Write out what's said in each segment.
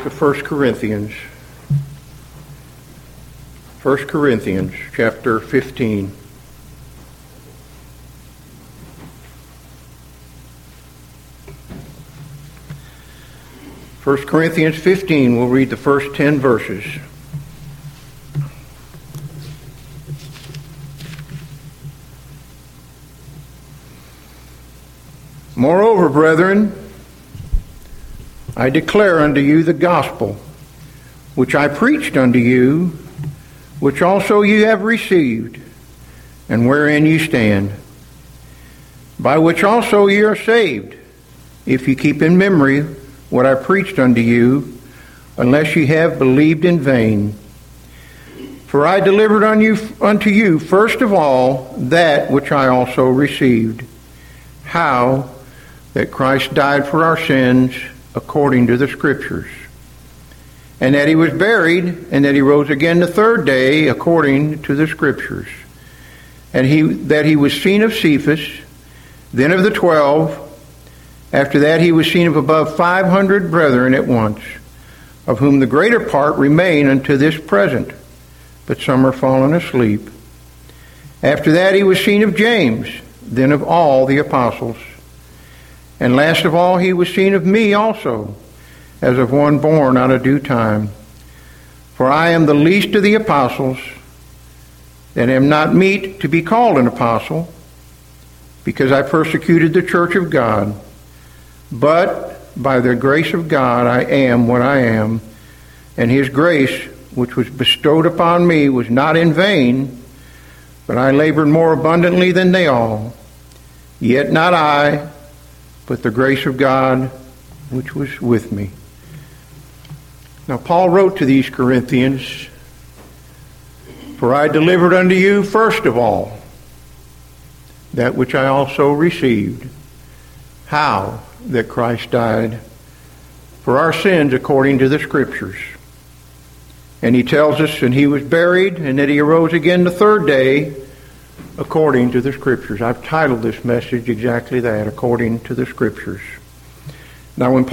of 1 Corinthians. 1 Corinthians chapter 15. First Corinthians 15, we'll read the first 10 verses. Moreover, brethren, I declare unto you the gospel, which I preached unto you, which also ye have received, and wherein ye stand, by which also ye are saved, if ye keep in memory what I preached unto you, unless ye have believed in vain. For I delivered unto you first of all that which I also received, how that Christ died for our sins according to the Scriptures, and that he was buried, and that he rose again the third day according to the Scriptures, and that he was seen of Cephas, then of the 12. After that he was seen of above 500 brethren at once, of whom the greater part remain unto this present, but some are fallen asleep. After that he was seen of James, then of all the apostles. And last of all he was seen of me also, as of one born out of due time. For I am the least of the apostles, and am not meet to be called an apostle, because I persecuted the church of God. But by the grace of God I am what I am, and his grace which was bestowed upon me was not in vain, but I labored more abundantly than they all. Yet not I, but the grace of God which was with me. Now Paul wrote to these Corinthians, for I delivered unto you first of all that which I also received, how that Christ died for our sins according to the Scriptures. And he tells us, and he was buried, and that he arose again the third day according to the Scriptures. I've titled this message exactly that, according to the Scriptures. Now when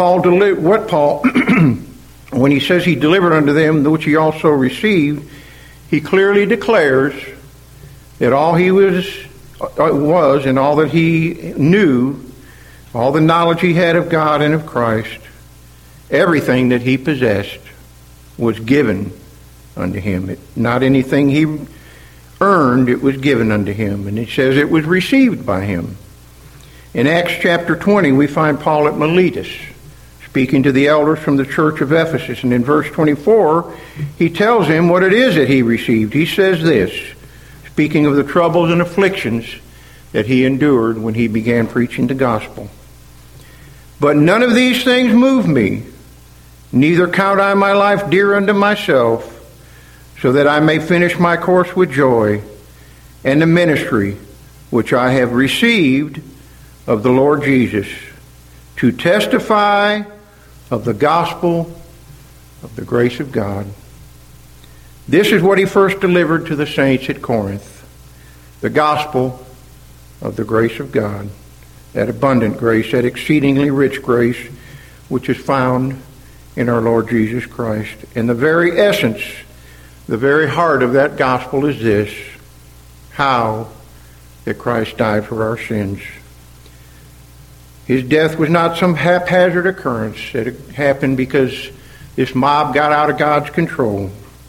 when he says he delivered unto them which he also received, he clearly declares that all he was and all that he knew, all the knowledge he had of God and of Christ, everything that he possessed was given unto him. Not anything he earned, it was given unto him. And it says it was received by him. In Acts chapter 20, we find Paul at Miletus, speaking to the elders from the church of Ephesus. And in verse 24, he tells him what it is that he received. He says this, speaking of the troubles and afflictions that he endured when he began preaching the gospel. But none of these things move me, neither count I my life dear unto myself, so that I may finish my course with joy, and the ministry which I have received of the Lord Jesus, to testify of the gospel of the grace of God. This is what he first delivered to the saints at Corinth, the gospel of the grace of God, that abundant grace, that exceedingly rich grace, which is found in our Lord Jesus Christ. And the very essence, the very heart of that gospel is this: how that Christ died for our sins. His death was not some haphazard occurrence that happened because this mob got out of God's control.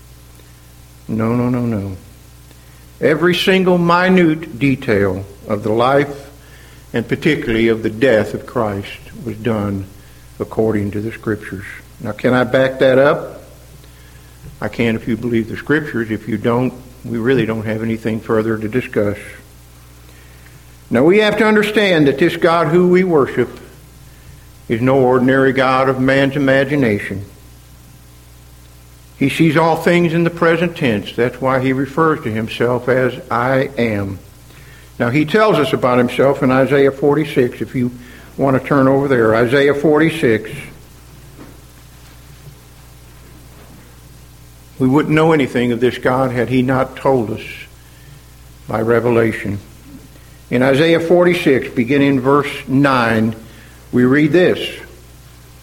No. Every single minute detail of the life, and particularly of the death of Christ, was done according to the Scriptures. Now, can I back that up? I can if you believe the Scriptures. If you don't, we really don't have anything further to discuss. Now, we have to understand that this God who we worship is no ordinary God of man's imagination. He sees all things in the present tense. That's why he refers to himself as I am. Now, he tells us about himself in Isaiah 46, if you want to turn over there. Isaiah 46. We wouldn't know anything of this God had he not told us by revelation. In Isaiah 46, beginning in verse 9, we read this: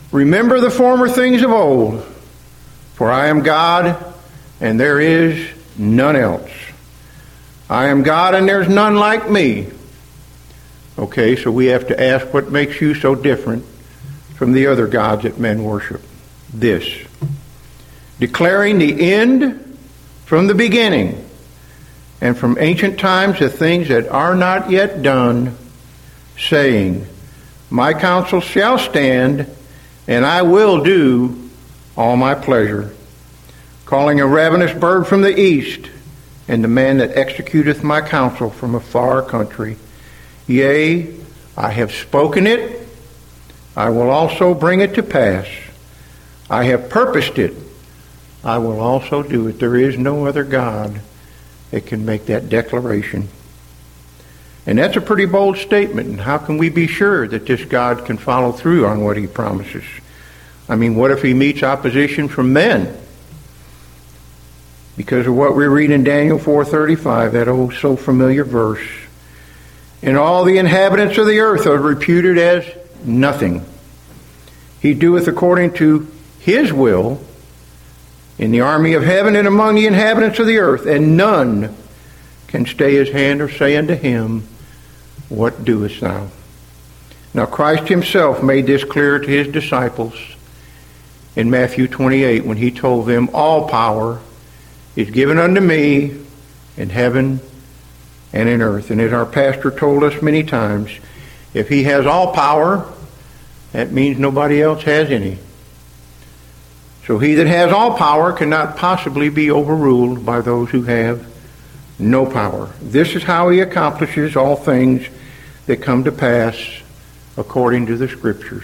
Remember the former things of old, for I am God, and there is none else. I am God, and there's none like me. Okay, so we have to ask, what makes you so different from the other gods that men worship? This: declaring the end from the beginning, and from ancient times the things that are not yet done, saying, my counsel shall stand, and I will do all my pleasure. Calling a ravenous bird from the east, and the man that executeth my counsel from a far country. Yea, I have spoken it, I will also bring it to pass. I have purposed it, I will also do it. There is no other God that can make that declaration. And that's a pretty bold statement. And how can we be sure that this God can follow through on what he promises? I mean, what if he meets opposition from men? Because of what we read in Daniel 4:35, that old so familiar verse. And all the inhabitants of the earth are reputed as nothing. He doeth according to his will in the army of heaven and among the inhabitants of the earth, and none can stay his hand or say unto him, what doest thou? Now Christ himself made this clear to his disciples in Matthew 28 when he told them, all power is given unto me in heaven and in earth. And as our pastor told us many times, if he has all power, that means nobody else has any. So he that has all power cannot possibly be overruled by those who have no power. This is how he accomplishes all things that come to pass according to the Scriptures.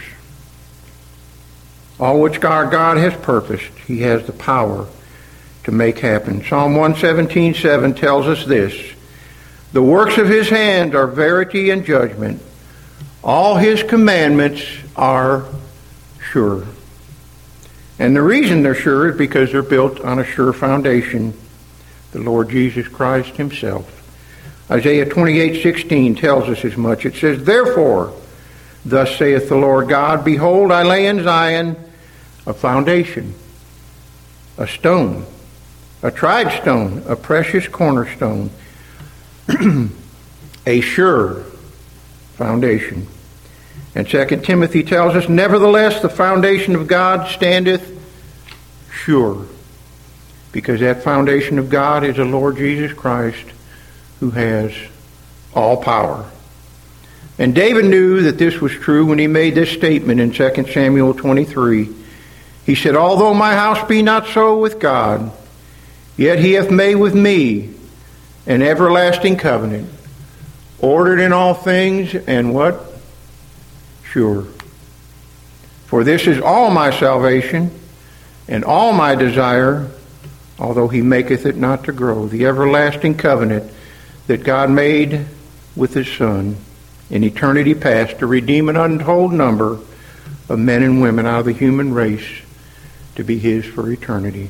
All which our God has purposed, he has the power to make happen. Psalm 117:7 tells us this: the works of his hand are verity and judgment. All his commandments are sure. And the reason they're sure is because they're built on a sure foundation, the Lord Jesus Christ himself. Isaiah 28:16 tells us as much. It says, therefore, thus saith the Lord God, behold, I lay in Zion a foundation, a stone, a tried stone, a precious cornerstone, a sure foundation. And 2 Timothy tells us, nevertheless, the foundation of God standeth sure, because that foundation of God is the Lord Jesus Christ, who has all power. And David knew that this was true when he made this statement in 2 Samuel 23. He said, although my house be not so with God, yet he hath made with me an everlasting covenant, ordered in all things, and what? Sure. For this is all my salvation, and all my desire, although he maketh it not to grow. The everlasting covenant that God made with his Son in eternity past to redeem an untold number of men and women out of the human race to be his for eternity.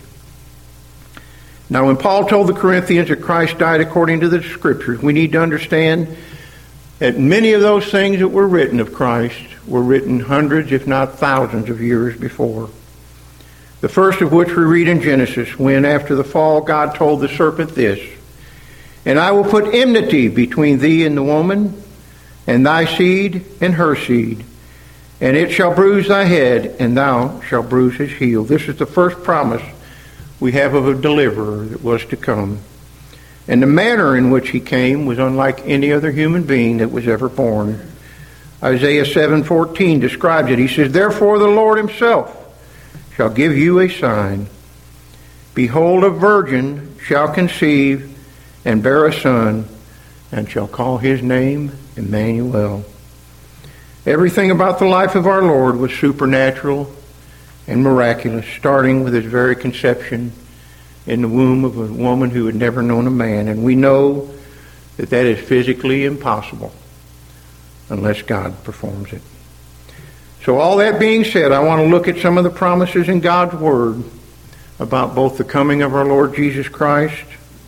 Now, when Paul told the Corinthians that Christ died according to the Scriptures, we need to understand that many of those things that were written of Christ were written hundreds, if not thousands, of years before. The first of which we read in Genesis, when after the fall God told the serpent this, and I will put enmity between thee and the woman, and thy seed and her seed, and it shall bruise thy head, and thou shalt bruise his heel. This is the first promise we have of a deliverer that was to come. And the manner in which he came was unlike any other human being that was ever born. Isaiah 7:14 describes it. He says, therefore the Lord himself shall give you a sign. Behold, a virgin shall conceive and bear a son, and shall call his name Emmanuel. Everything about the life of our Lord was supernatural and miraculous, starting with his very conception in the womb of a woman who had never known a man. And we know that that is physically impossible unless God performs it. So all that being said, I want to look at some of the promises in God's Word about both the coming of our Lord Jesus Christ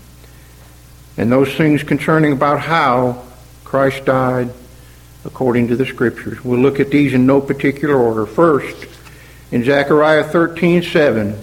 and those things concerning about how Christ died according to the Scriptures. We'll look at these in no particular order. First, In Zechariah 13:7,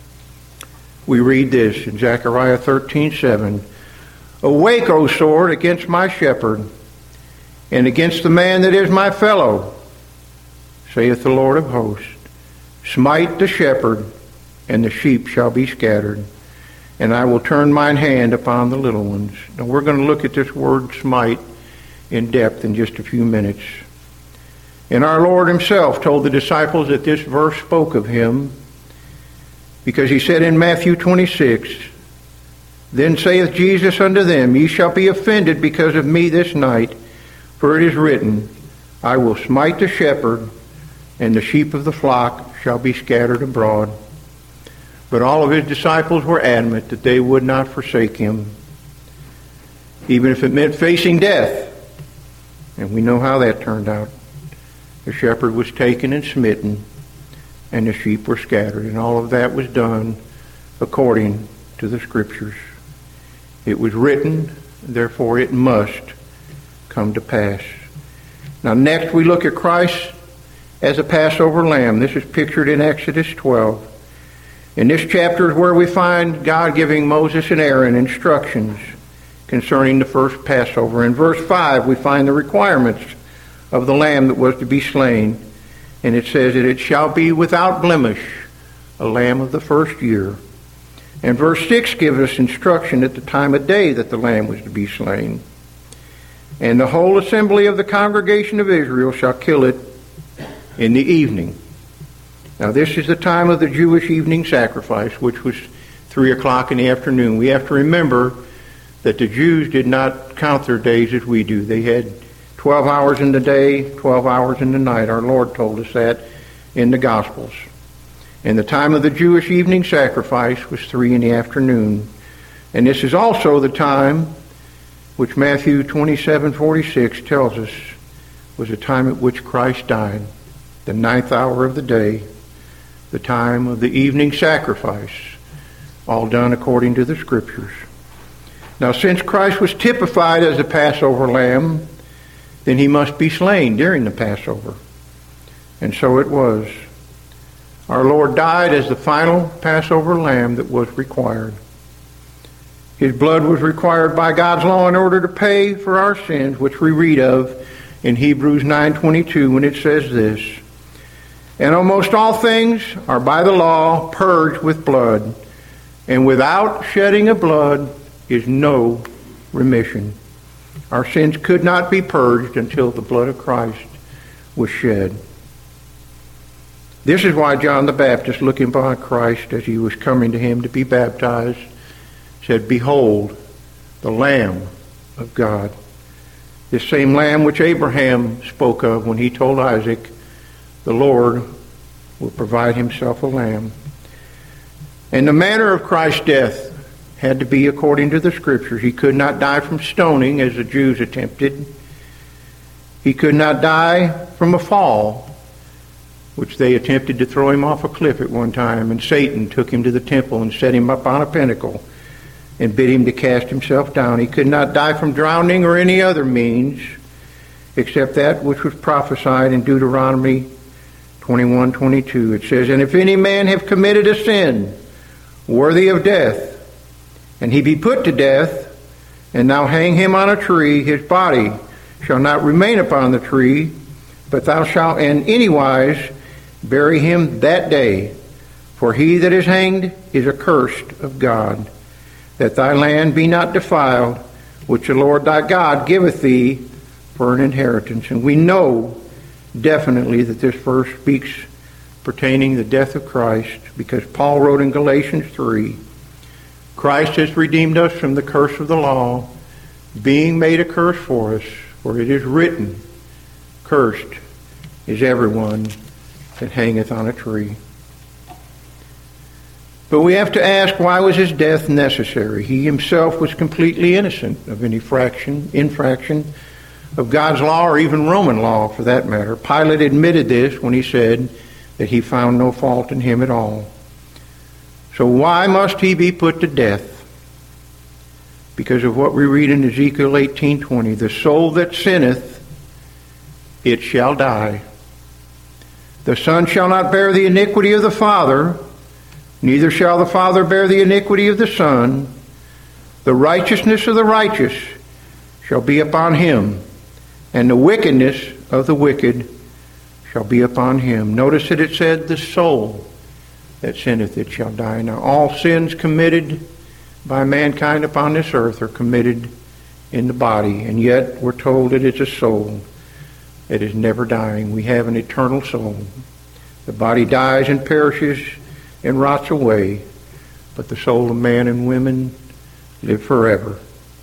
we read this in Zechariah 13:7, "Awake, O sword, against my shepherd, and against the man that is my fellow, saith the Lord of hosts. Smite the shepherd, and the sheep shall be scattered, and I will turn mine hand upon the little ones." Now we're going to look at this word smite in depth in just a few minutes. And our Lord himself told the disciples that this verse spoke of him, because he said in Matthew 26, "Then saith Jesus unto them, Ye shall be offended because of me this night, for it is written, I will smite the shepherd, and the sheep of the flock shall be scattered abroad." But all of his disciples were adamant that they would not forsake him, even if it meant facing death. And we know how that turned out. The shepherd was taken and smitten, and the sheep were scattered. And all of that was done according to the Scriptures. It was written, therefore it must come to pass. Now next we look at Christ as a Passover lamb. This is pictured in Exodus 12. In this chapter is where we find God giving Moses and Aaron instructions concerning the first Passover. In verse 5 we find the requirements of the lamb that was to be slain. And it says that it shall be without blemish, a lamb of the first year. And verse 6 gives us instruction at the time of day that the lamb was to be slain. And the whole assembly of the congregation of Israel shall kill it in the evening. Now this is the time of the Jewish evening sacrifice, which was 3 o'clock in the afternoon. We have to remember that the Jews did not count their days as we do. They had 12 hours in the day, 12 hours in the night. Our Lord told us that in the Gospels. And the time of the Jewish evening sacrifice was 3 in the afternoon. And this is also the time which Matthew 27:46 tells us was the time at which Christ died, the 9th hour of the day, the time of the evening sacrifice, all done according to the Scriptures. Now since Christ was typified as the Passover lamb, then he must be slain during the Passover. And so it was. Our Lord died as the final Passover lamb that was required. His blood was required by God's law in order to pay for our sins, which we read of in Hebrews 9:22 when it says this, "And almost all things are by the law purged with blood, and without shedding of blood is no remission." Our sins could not be purged until the blood of Christ was shed. This is why John the Baptist, looking upon Christ as he was coming to him to be baptized, said, "Behold, the Lamb of God." This same Lamb which Abraham spoke of when he told Isaac, "The Lord will provide himself a lamb." And the manner of Christ's death had to be according to the Scriptures. He could not die from stoning as the Jews attempted. He could not die from a fall, which they attempted to throw him off a cliff at one time, and Satan took him to the temple and set him up on a pinnacle and bid him to cast himself down. He could not die from drowning or any other means except that which was prophesied in Deuteronomy 21:22. It says, "And if any man have committed a sin worthy of death, and he be put to death, and thou hang him on a tree, his body shall not remain upon the tree, but thou shalt in any wise bury him that day. For he that is hanged is accursed of God, that thy land be not defiled, which the Lord thy God giveth thee for an inheritance." And we know definitely that this verse speaks pertaining the death of Christ, because Paul wrote in Galatians 3, "Christ has redeemed us from the curse of the law, being made a curse for us, for it is written, Cursed is everyone that hangeth on a tree." But we have to ask, why was his death necessary? He himself was completely innocent of any infraction of God's law, or even Roman law for that matter. Pilate admitted this when he said that he found no fault in him at all. So why must he be put to death? Because of what we read in Ezekiel 18:20, "The soul that sinneth, it shall die. The Son shall not bear the iniquity of the Father, neither shall the Father bear the iniquity of the Son. The righteousness of the righteous shall be upon him, and the wickedness of the wicked shall be upon him. Notice that it said, the soul that sinneth, it shall die. Now all sins committed by mankind upon this earth are committed in the body, and yet we're told that it's a soul that is never dying. We have an eternal soul. The body dies and perishes and rots away, but the soul of man and women live forever.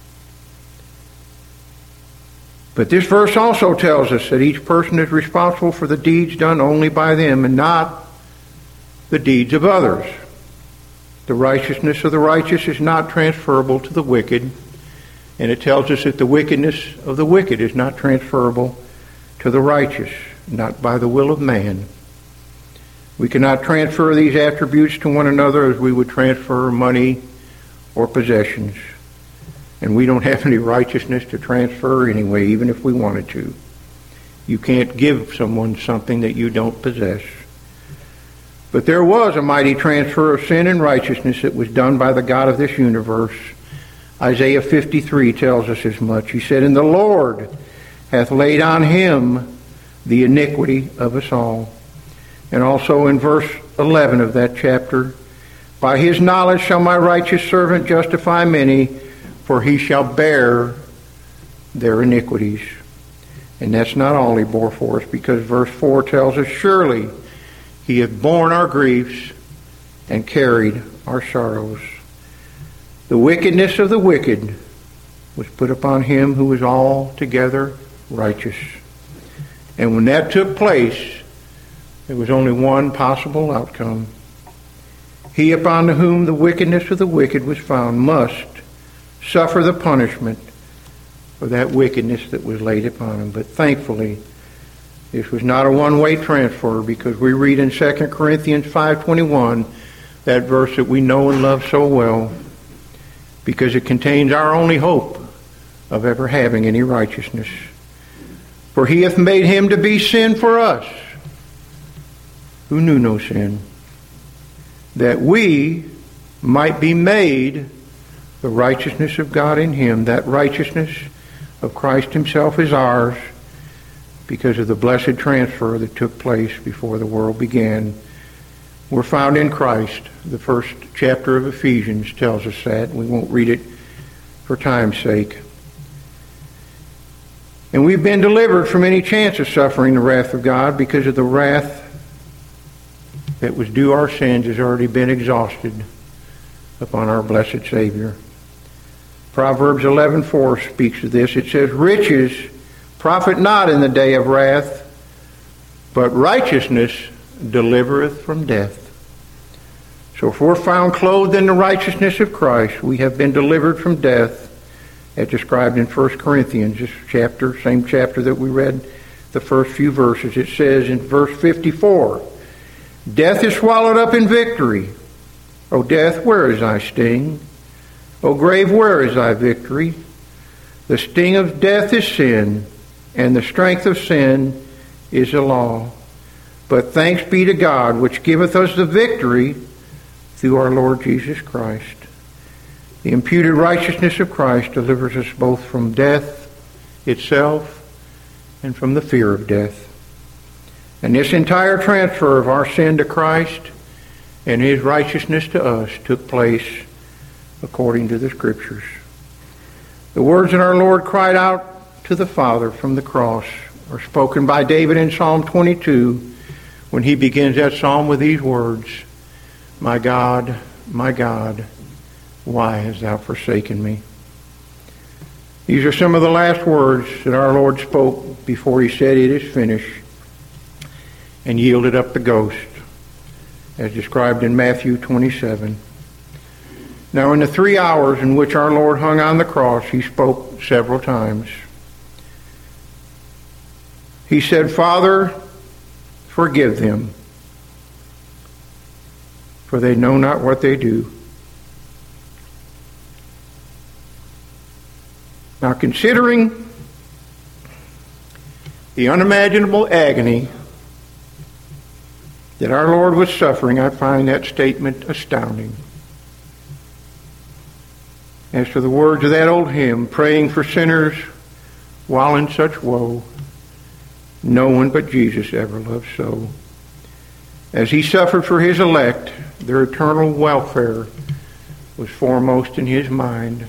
But this verse also tells us that each person is responsible for the deeds done only by them and not the deeds of others. The righteousness of the righteous is not transferable to the wicked, and it tells us that the wickedness of the wicked is not transferable to the righteous, not by the will of man. We cannot transfer these attributes to one another as we would transfer money or possessions. And we don't have any righteousness to transfer anyway, even if we wanted to. You can't give someone something that you don't possess. But there was a mighty transfer of sin and righteousness that was done by the God of this universe. Isaiah 53 tells us as much. He said, and the Lord hath laid on him the iniquity of us all. And also in verse 11 of that chapter, by his knowledge shall my righteous servant justify many, for he shall bear their iniquities. And that's not all he bore for us, because verse 4 tells us, surely he hath borne our griefs and carried our sorrows. The wickedness of the wicked was put upon him who was altogether righteous. And when that took place, there was only one possible outcome. He upon whom the wickedness of the wicked was found must suffer the punishment for that wickedness that was laid upon him. But thankfully, this was not a one-way transfer, because we read in 2 Corinthians 5:21, that verse that we know and love so well, because it contains our only hope of ever having any righteousness. For he hath made him to be sin for us, who knew no sin, that we might be made the righteousness of God in him. That righteousness of Christ himself is ours because of the blessed transfer that took place before the world began. We're found in Christ. The first chapter of Ephesians tells us that. We won't read it for time's sake. And we've been delivered from any chance of suffering the wrath of God, because of the wrath that was due our sins has already been exhausted upon our blessed Savior. Proverbs 11:4 speaks of this. It says, riches profit not in the day of wrath, but righteousness delivereth from death. So if we're found clothed in the righteousness of Christ, we have been delivered from death, as described in 1 Corinthians, this chapter, same chapter that we read the first few verses. It says in verse 54, death is swallowed up in victory. O death, where is thy sting? O grave, where is thy victory? The sting of death is sin, and the strength of sin is the law. But thanks be to God, which giveth us the victory through our Lord Jesus Christ. The imputed righteousness of Christ delivers us both from death itself and from the fear of death. And this entire transfer of our sin to Christ and his righteousness to us took place according to the Scriptures. The words that our Lord cried out to the Father from the cross are spoken by David in Psalm 22 when he begins that psalm with these words, my God, why hast thou forsaken me? These are some of the last words that our Lord spoke before he said, it is finished, and yielded up the ghost, as described in Matthew 27. Now, in the 3 hours in which our Lord hung on the cross, he spoke several times. He said, Father, forgive them, for they know not what they do. Now, considering the unimaginable agony that our Lord was suffering, I find that statement astounding. As to the words of that old hymn, praying for sinners while in such woe, no one but Jesus ever loved so. As he suffered for his elect, their eternal welfare was foremost in his mind,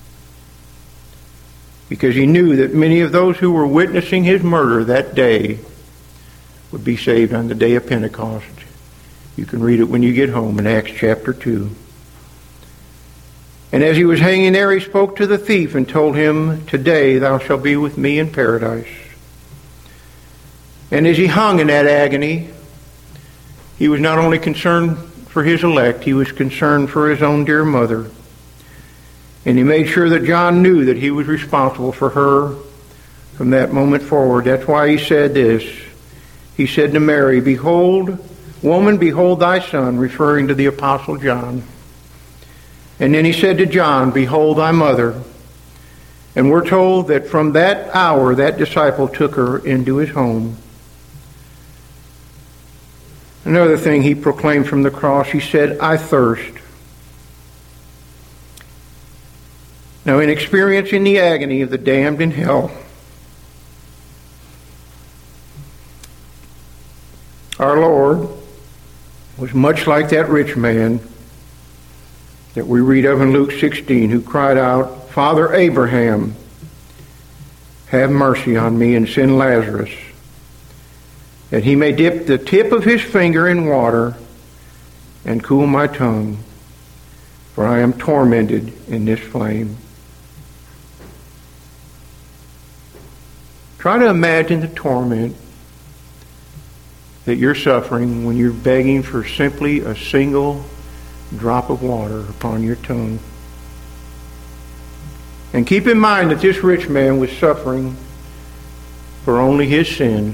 because he knew that many of those who were witnessing his murder that day would be saved on the day of Pentecost. You can read it when you get home in Acts chapter 2. And as he was hanging there, he spoke to the thief and told him, "Today thou shalt be with me in paradise." And as he hung in that agony, he was not only concerned for his elect, he was concerned for his own dear mother. And he made sure that John knew that he was responsible for her from that moment forward. That's why he said this. He said to Mary, "Behold, woman, behold thy son," referring to the Apostle John. And then he said to John, "Behold thy mother." And we're told that from that hour, that disciple took her into his home. Another thing he proclaimed from the cross, he said, "I thirst." Now, in experiencing the agony of the damned in hell, our Lord was much like that rich man that we read of in Luke 16, who cried out, "Father Abraham, have mercy on me and send Lazarus, that he may dip the tip of his finger in water and cool my tongue, for I am tormented in this flame." Try to imagine the torment that you're suffering when you're begging for simply a single drop of water upon your tongue. And keep in mind that this rich man was suffering for only his sins,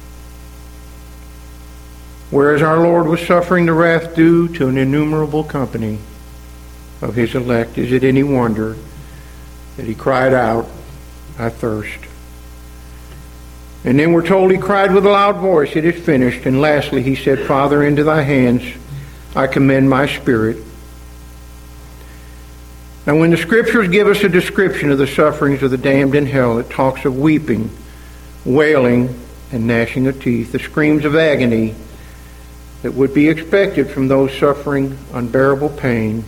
whereas our Lord was suffering the wrath due to an innumerable company of his elect. Is it any wonder that he cried out, "I thirst"? And then we're told he cried with a loud voice, "It is finished." And lastly, he said, "Father, into thy hands I commend my spirit." Now, when the Scriptures give us a description of the sufferings of the damned in hell, it talks of weeping, wailing, and gnashing of teeth, the screams of agony that would be expected from those suffering unbearable pain.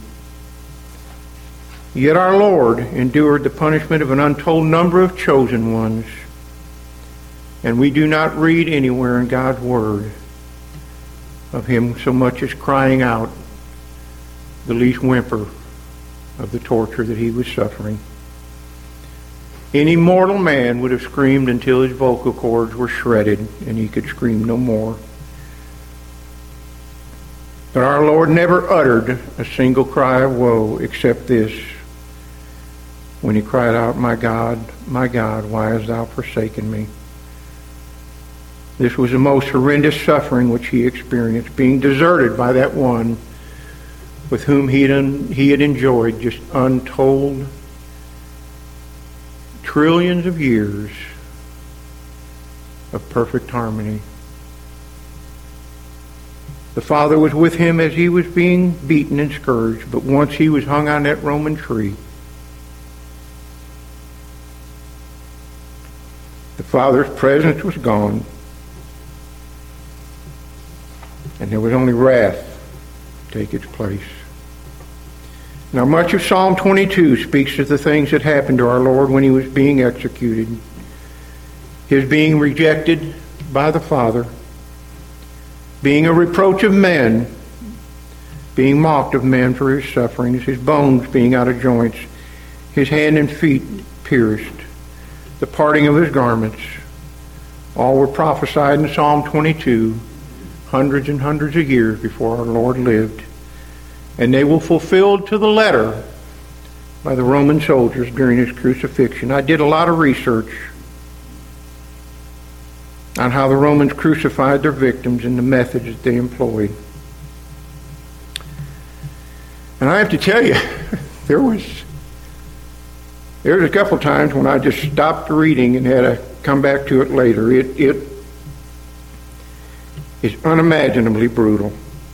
Yet our Lord endured the punishment of an untold number of chosen ones. And we do not read anywhere in God's Word of him so much as crying out the least whimper of the torture that he was suffering. Any mortal man would have screamed until his vocal cords were shredded and he could scream no more. But our Lord never uttered a single cry of woe except this, when he cried out, my God, why hast thou forsaken me?" This was the most horrendous suffering which he experienced, being deserted by that one with whom he had enjoyed just untold trillions of years of perfect harmony. The Father was with him as he was being beaten and scourged, but once he was hung on that Roman tree, the Father's presence was gone, and there was only wrath to take its place. Now, much of Psalm 22 speaks of the things that happened to our Lord when he was being executed. His being rejected by the Father, being a reproach of men, being mocked of men for his sufferings, his bones being out of joints, his hand and feet pierced, the parting of his garments. All were prophesied in Psalm 22 hundreds and hundreds of years before our Lord lived. And they were fulfilled to the letter by the Roman soldiers during his crucifixion. I did a lot of research on how the Romans crucified their victims and the methods that they employed. And I have to tell you, there was a couple times when I just stopped reading and had to come back to it later. It is unimaginably brutal.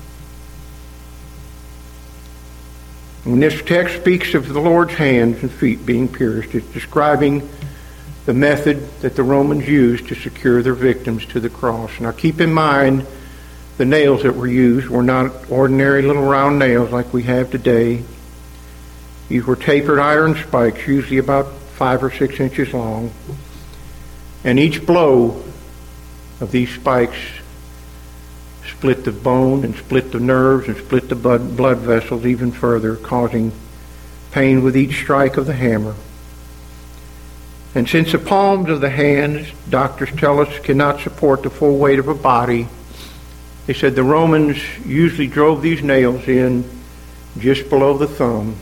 When this text speaks of the Lord's hands and feet being pierced, it's describing the method that the Romans used to secure their victims to the cross. Now keep in mind, the nails that were used were not ordinary little round nails like we have today. These were tapered iron spikes, usually about 5 or 6 inches long. And each blow of these spikes split the bone and split the nerves and split the blood vessels even further, causing pain with each strike of the hammer. And since the palms of the hands, doctors tell us, cannot support the full weight of a body, they said the Romans usually drove these nails in just below the thumb.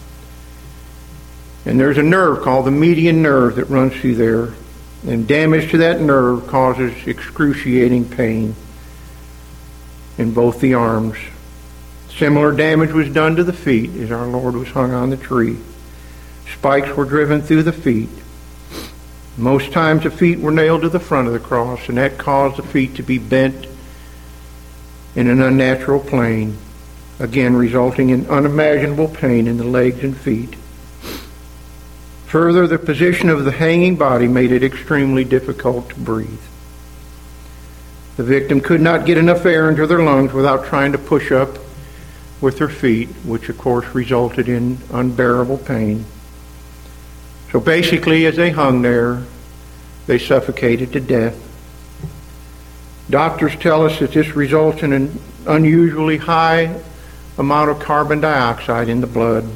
And there's a nerve called the median nerve that runs through there. And damage to that nerve causes excruciating pain in both the arms. Similar damage was done to the feet as our Lord was hung on the tree. Spikes were driven through the feet. Most times the feet were nailed to the front of the cross, and that caused the feet to be bent in an unnatural plane, again resulting in unimaginable pain in the legs and feet. Further, the position of the hanging body made it extremely difficult to breathe. The victim could not get enough air into their lungs without trying to push up with their feet, which of course resulted in unbearable pain. So basically, as they hung there, they suffocated to death. Doctors tell us that this results in an unusually high amount of carbon dioxide in the blood,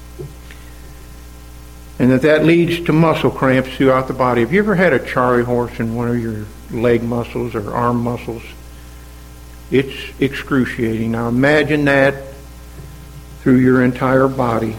and that leads to muscle cramps throughout the body. Have you ever had a Charlie horse in one of your leg muscles or arm muscles? It's excruciating. Now imagine that through your entire body.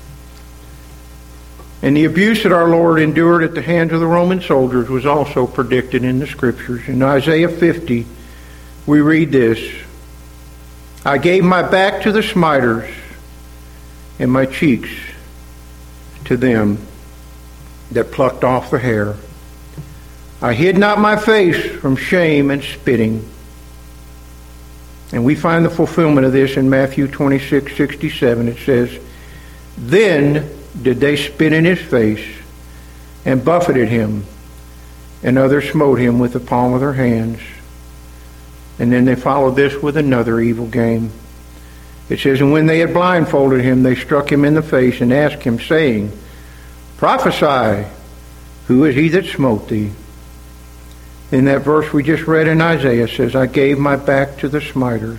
And the abuse that our Lord endured at the hands of the Roman soldiers was also predicted in the Scriptures. In Isaiah 50, we read this: I gave my back to the smiters, and my cheeks to them that plucked off the hair. I hid not my face from shame and spitting. And we find the fulfillment of this in Matthew 26:67. It says, Then did they spit in his face and buffeted him, and others smote him with the palm of their hands. And then they followed this with another evil game. It says, And when they had blindfolded him, they struck him in the face and asked him, saying, Prophesy, who is he that smote thee? In that verse we just read in Isaiah says, I gave my back to the smiters.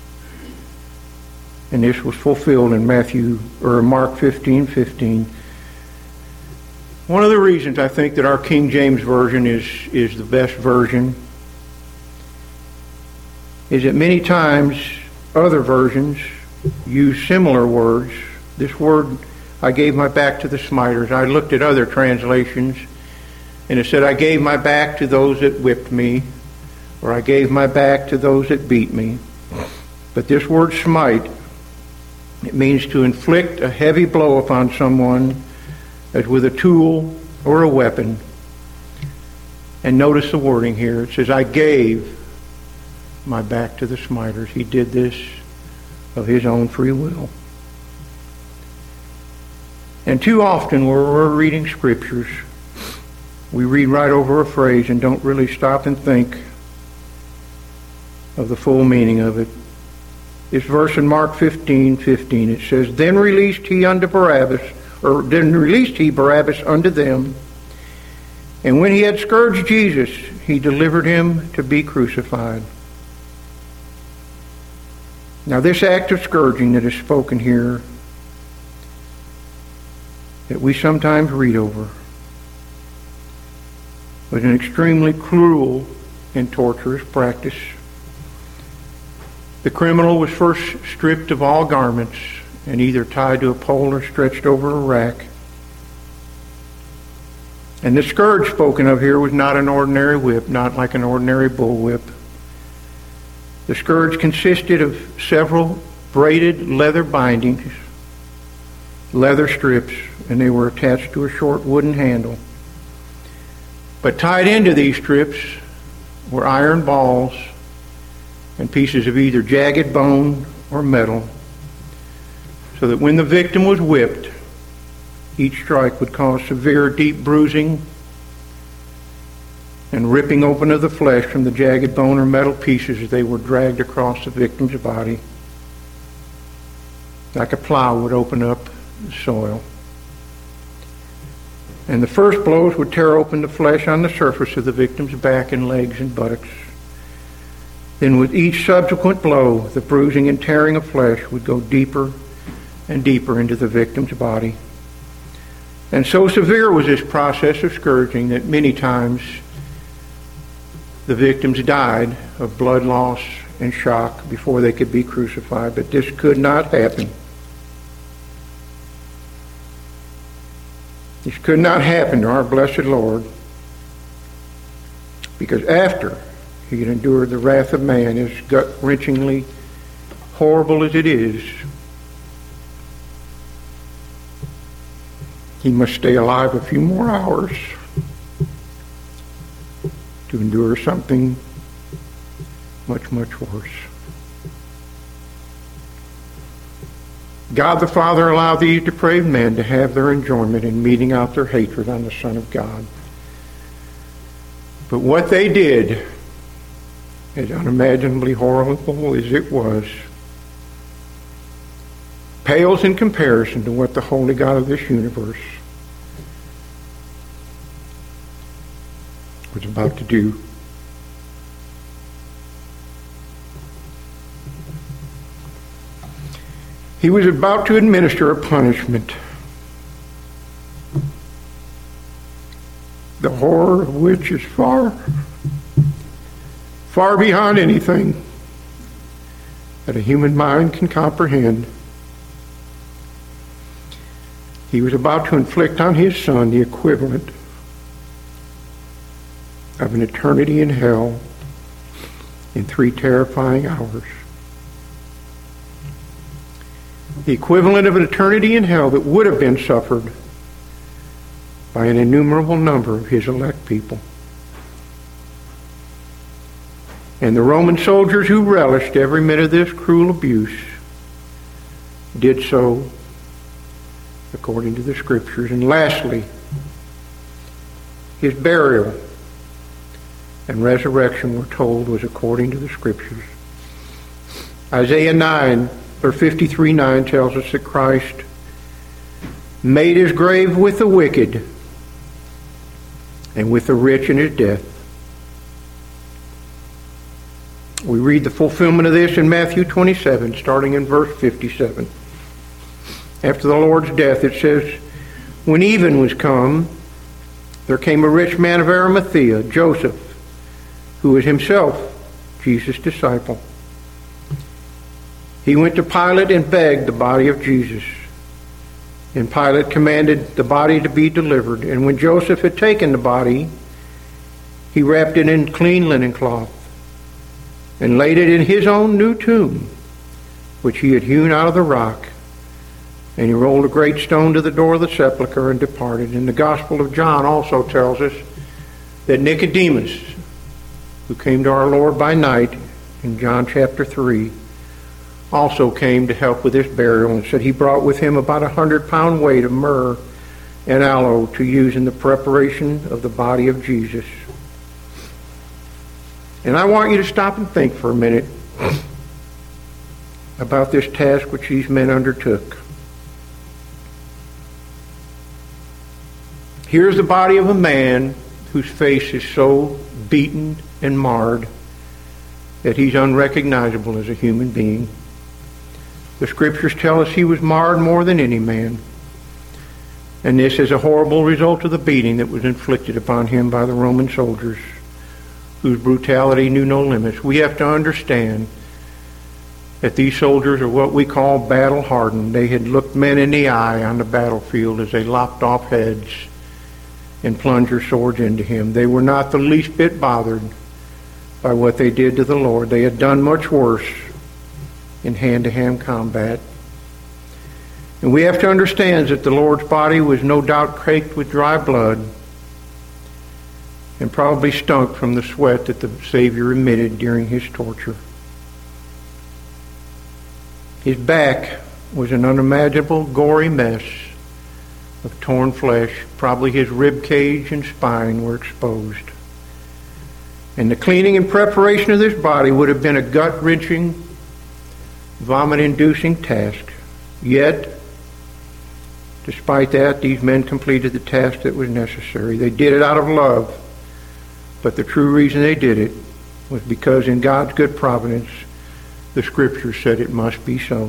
And this was fulfilled in Mark 15:15. One of the reasons I think that our King James Version is the best version is that many times other versions use similar words. This word, I gave my back to the smiters. I looked at other translations, and it said, I gave my back to those that whipped me, or I gave my back to those that beat me. But this word smite, it means to inflict a heavy blow upon someone as with a tool or a weapon. And notice the wording here. It says, I gave my back to the smiters. He did this of his own free will. And too often when we're reading scriptures, we read right over a phrase and don't really stop and think of the full meaning of it. This verse in Mark 15:15, it says, Then released he Barabbas unto them, and when he had scourged Jesus, he delivered him to be crucified. Now this act of scourging that is spoken here, that we sometimes read over, was an extremely cruel and torturous practice. The criminal was first stripped of all garments and either tied to a pole or stretched over a rack. And the scourge spoken of here was not an ordinary whip, not like an ordinary bullwhip. The scourge consisted of several braided leather bindings, leather strips, and they were attached to a short wooden handle. But tied into these strips were iron balls and pieces of either jagged bone or metal, so that when the victim was whipped, each strike would cause severe, deep bruising and ripping open of the flesh from the jagged bone or metal pieces as they were dragged across the victim's body, like a plow would open up the soil. And the first blows would tear open the flesh on the surface of the victim's back and legs and buttocks. Then with each subsequent blow, the bruising and tearing of flesh would go deeper and deeper into the victim's body. And so severe was this process of scourging that many times the victims died of blood loss and shock before they could be crucified. But this could not happen. This could not happen to our blessed Lord, because after he had endured the wrath of man, as gut-wrenchingly horrible as it is, he must stay alive a few more hours to endure something much, much worse. God the Father allowed these depraved men to have their enjoyment in meting out their hatred on the Son of God. But what they did, as unimaginably horrible as it was, pales in comparison to what the holy God of this universe was about to do. He was about to administer a punishment, the horror of which is far, far beyond anything that a human mind can comprehend. He was about to inflict on his Son the equivalent of an eternity in hell in 3 terrifying hours. The equivalent of an eternity in hell that would have been suffered by an innumerable number of his elect people. And the Roman soldiers who relished every minute of this cruel abuse did so according to the Scriptures. And lastly, his burial and resurrection, we're told, was according to the Scriptures. Isaiah 53:9 tells us that Christ made his grave with the wicked and with the rich in his death. We read the fulfillment of this in Matthew 27, starting in verse 57. After the Lord's death, it says, "When even was come, there came a rich man of Arimathea, Joseph, who was himself Jesus' disciple. He went to Pilate and begged the body of Jesus. And Pilate commanded the body to be delivered. And when Joseph had taken the body, he wrapped it in clean linen cloth and laid it in his own new tomb, which he had hewn out of the rock. And he rolled a great stone to the door of the sepulchre and departed." And the Gospel of John also tells us that Nicodemus, who came to our Lord by night in John chapter 3, also came to help with his burial, and said he brought with him about 100-pound weight of myrrh and aloe to use in the preparation of the body of Jesus. And I want you to stop and think for a minute about this task which these men undertook. Here's the body of a man whose face is so beaten and marred that he's unrecognizable as a human being. The Scriptures tell us he was marred more than any man. And this is a horrible result of the beating that was inflicted upon him by the Roman soldiers, whose brutality knew no limits. We have to understand that these soldiers are what we call battle-hardened. They had looked men in the eye on the battlefield as they lopped off heads and plunged their swords into him. They were not the least bit bothered by what they did to the Lord. They had done much worse in hand-to-hand combat. And we have to understand that the Lord's body was no doubt caked with dry blood and probably stunk from the sweat that the Savior emitted during his torture. His back was an unimaginable, gory mess of torn flesh. Probably his rib cage and spine were exposed. And the cleaning and preparation of this body would have been a gut-wrenching, vomit-inducing task. Yet, despite that, these men completed the task that was necessary. They did it out of love. But the true reason they did it was because in God's good providence, the Scriptures said it must be so.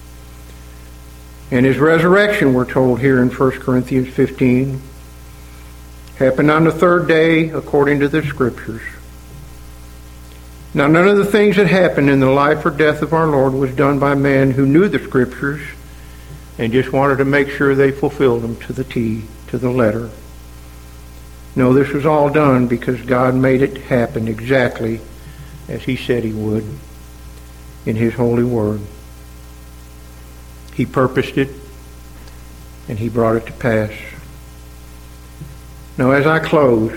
And his resurrection, we're told here in 1 Corinthians 15, happened on the third day according to the Scriptures. Now, none of the things that happened in the life or death of our Lord was done by men who knew the Scriptures and just wanted to make sure they fulfilled them to the T, to the letter. No, this was all done because God made it happen exactly as He said He would in His holy word. He purposed it, and He brought it to pass. Now, as I close,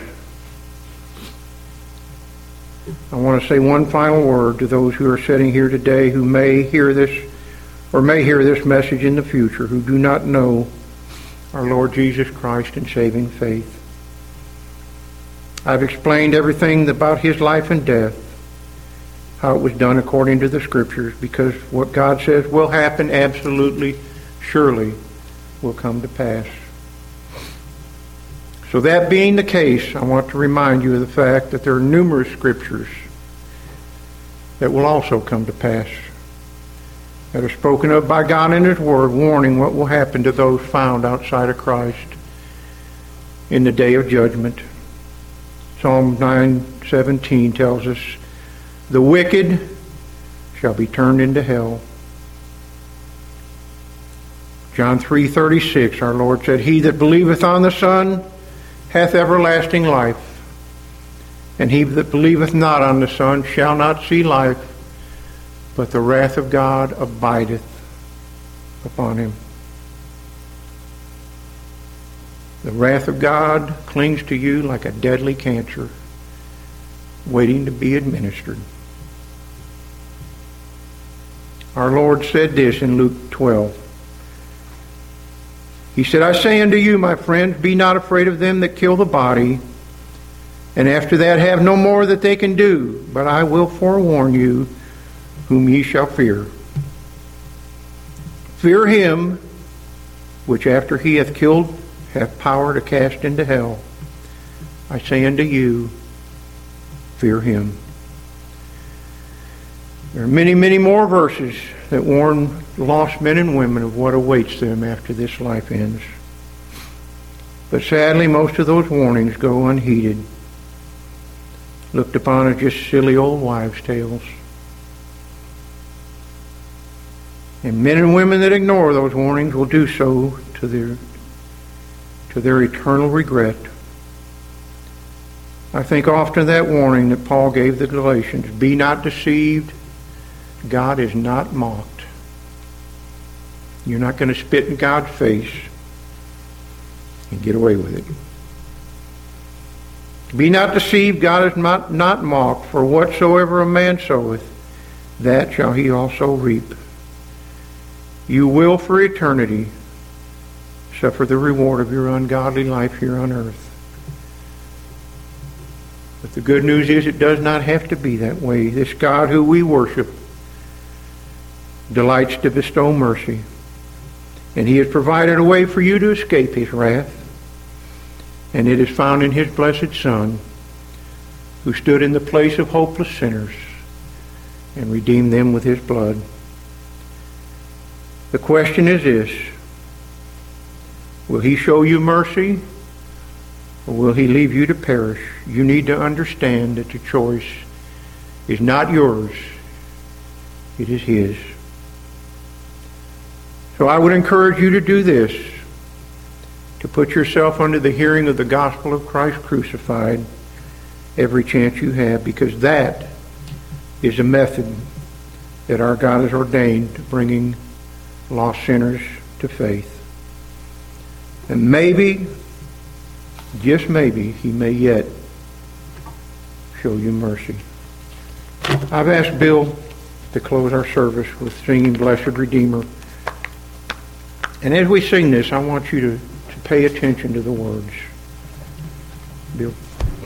I want to say one final word to those who are sitting here today who may hear this message in the future, who do not know our Lord Jesus Christ in saving faith. I've explained everything about His life and death, how it was done according to the Scriptures, because what God says will happen absolutely, surely, will come to pass. So that being the case, I want to remind you of the fact that there are numerous Scriptures that will also come to pass, that are spoken of by God in His Word, warning what will happen to those found outside of Christ in the day of judgment. Psalm 9:17 tells us, "The wicked shall be turned into hell." John 3:36, our Lord said, "He that believeth on the Son hath everlasting life, and he that believeth not on the Son shall not see life, but the wrath of God abideth upon him." The wrath of God clings to you like a deadly cancer, waiting to be administered. Our Lord said this in Luke 12. He said, "I say unto you, my friends, be not afraid of them that kill the body, and after that have no more that they can do, but I will forewarn you whom ye shall fear. Fear him which after he hath killed hath power to cast into hell. I say unto you, fear him." There are many, many more verses that warn lost men and women of what awaits them after this life ends. But sadly, most of those warnings go unheeded, looked upon as just silly old wives' tales. And men and women that ignore those warnings will do so to their eternal regret. I think often of that warning that Paul gave the Galatians, "Be not deceived, God is not mocked." You're not going to spit in God's face and get away with it. "Be not deceived, God is not mocked, for whatsoever a man soweth, that shall he also reap. You will for eternity suffer the reward of your ungodly life here on earth." But the good news is it does not have to be that way. This God who we worship delights to bestow mercy, and He has provided a way for you to escape His wrath, and it is found in His blessed Son, who stood in the place of hopeless sinners and redeemed them with His blood. The question is this: will He show you mercy, or will He leave you to perish? You need to understand that the choice is not yours, it is His. So I would encourage you to do this, to put yourself under the hearing of the gospel of Christ crucified every chance you have, because that is a method that our God has ordained to bringing lost sinners to faith. And maybe, just maybe, He may yet show you mercy. I've asked Bill to close our service with singing Blessed Redeemer. And as we sing this, I want you to pay attention to the words. Bill.